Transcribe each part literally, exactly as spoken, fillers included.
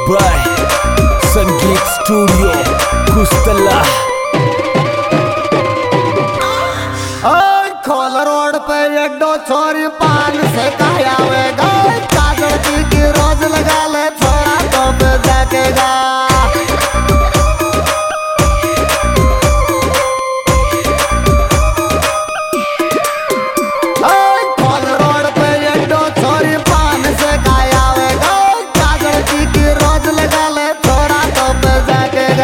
Bye संगीत studio कुस्तला। खोल road पे एडो छोरी पान से काया वेगा काजल की रोज लगा ले छोरा तो पे जाकेगा। खोल रोड पे एडो छोरी पान से काया वेगा काजल की रोज लगा ले छोरा तो पे जाकेगा।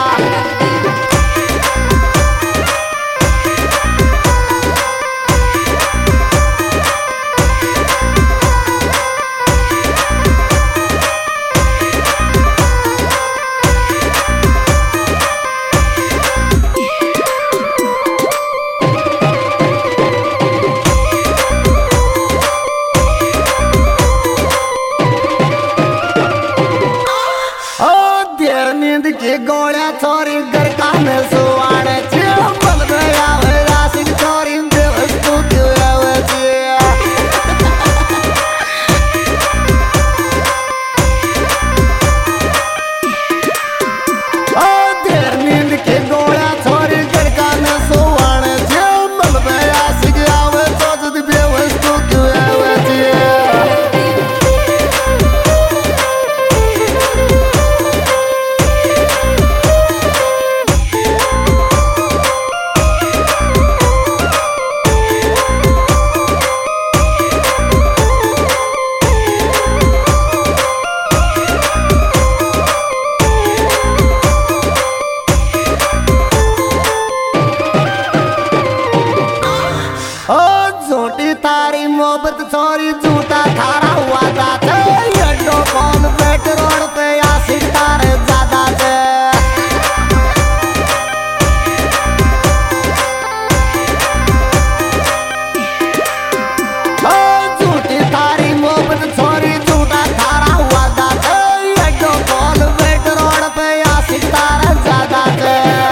नींद की गोलियां छोरी घर का में सुवाड़े बल में आवे रासिक छोरी बेवस्तु क्यों आवे देर नींद की गोलियां छोरी घर का में सुवाड़े बल में आशिक आवे तो जद बेवस्तु क्यों आवे झूठी तारी मोहब्बत छोरी झूठा थारा हुआ था एडो कॉल बेट रोड पे आशिक तारे ज्यादा थे। झूठी तारी मोहब्बत छोरी झूठा थारा हुआ था एडो कॉल बेट रोड पे आशिक तारे ज्यादा थे।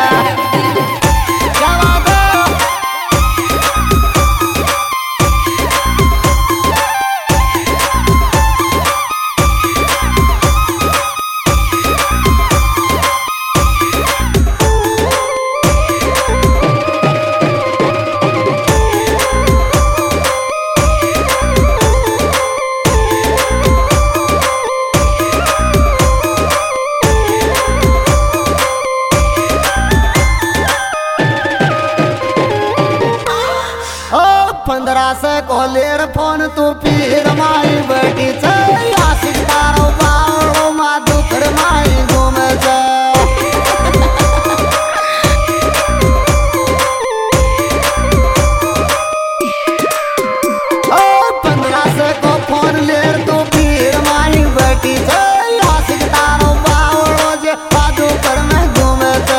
पंद्रह से कोलेर फोन तू पीर माई बेटी से आशिक तारो बावड़ो माधु कर माई घूमे से। पंद्रह से को फोन लेर तू पीर माई बेटी से आशिक तारो बावड़ो जे माधु कर में घूमे से।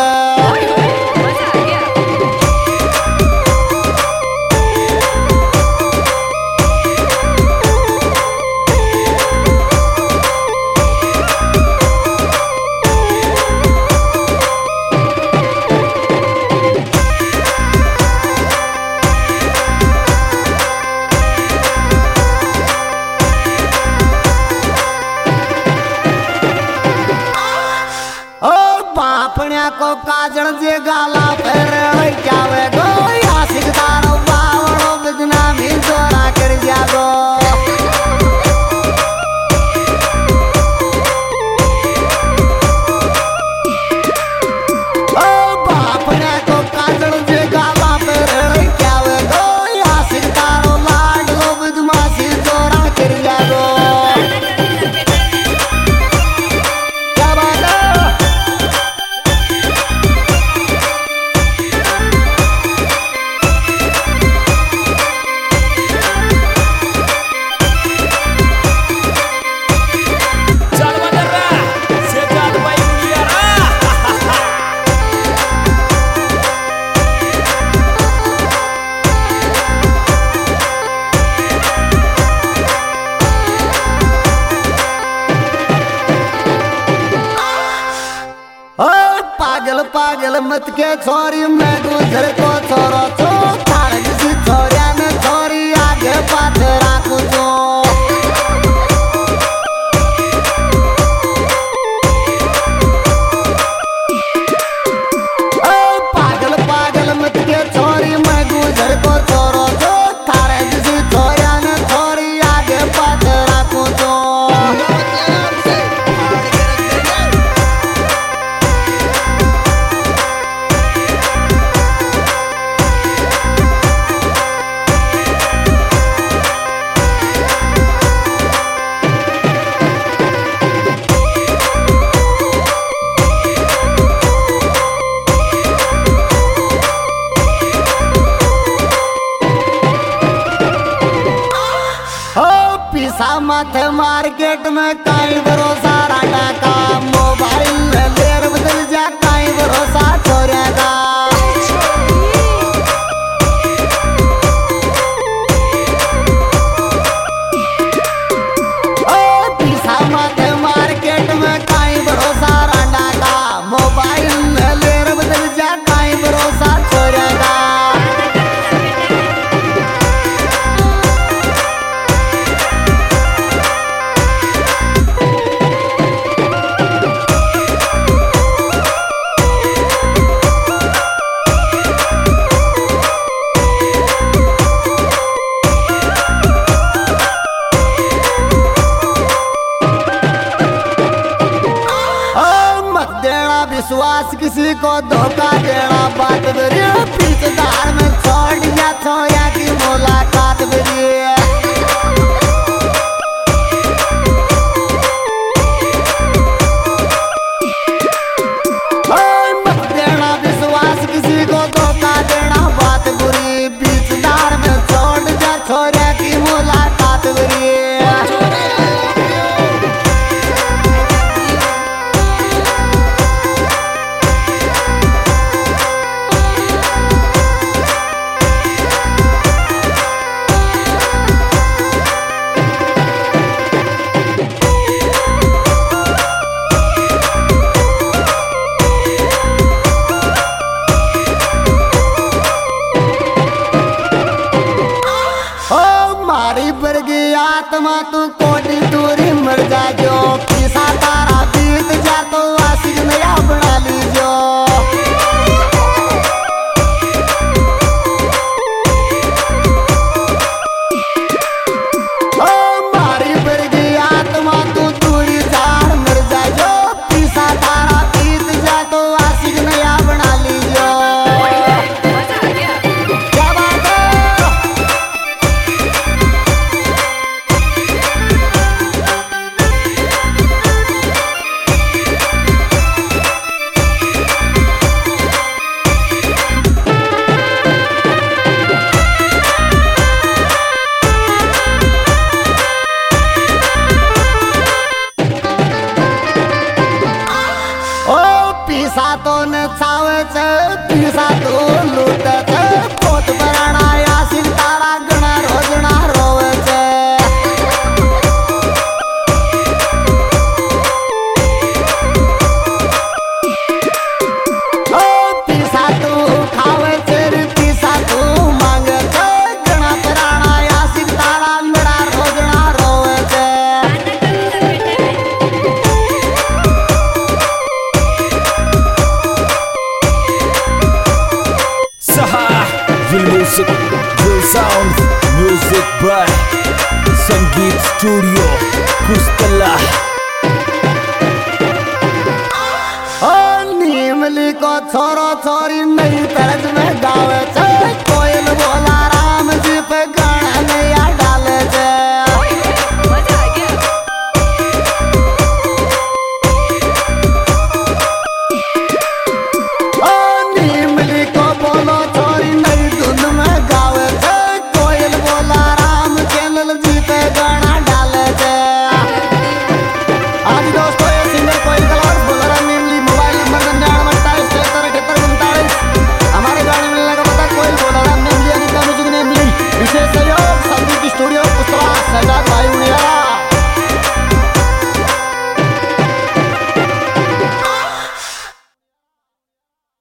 बापण्या को काजल जे गाला फेर जावे गो आशिक तारो बावड़ो बिजना भी जोरा कर जागो। बापण्या को काजल जे गाला फेर जावे गो आशिक तारो लाडलो बिदमासी जोरा कर जागो। पागल पागल मत के छोरी मैं गुजर को छोरो छो थार किसी छोरिया ने छोरी आगे पाछे राखू छो। माथे मार्केट में काई भरोसा राटा का मोबाइल में लेर बदल जा काई भरोसा छोरे का माथे मार्केट में काई भरोसा रांडा का मोबाइल में लेर बदल जा काई भरोसा छोड़ेगा विश्वास किसी को धोखा देना बात बरी पीछेदार में छोड़ दिया छोया की मुलाकात बरी मत देना विश्वास किसी को धोखा देना बात बुरी पीछेदार में छोड़ दिया छोया की मुलाकात बरी आत्मा तू कोटी दूरी मर जा जो किसा तारा बीत जा तो आशिक नया बना लीजो मारी बरगी आत्मा तू दूरी जार मर जा जो किसा तारा बीत जा तो आशिक नया बना लीजो पीसा तो न छावे छे पीसा तो लूटे छे पोत बराना यासिन तारा गणा रोजना रोवे छे ओ पीसा तू खावे छे रे पीसा तू मांगे छे गणा बराना यासिन तारा गणा रोजना रोवे छे Music, Real Sounds, music by Sangeet Studio, Kustala.